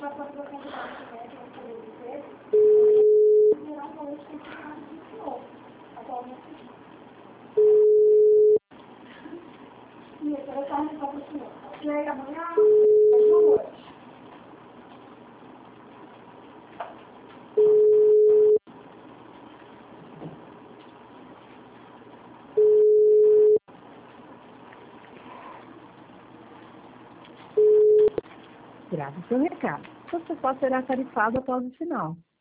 Grave seu recado. Seu suporte será tarifado após o sinal.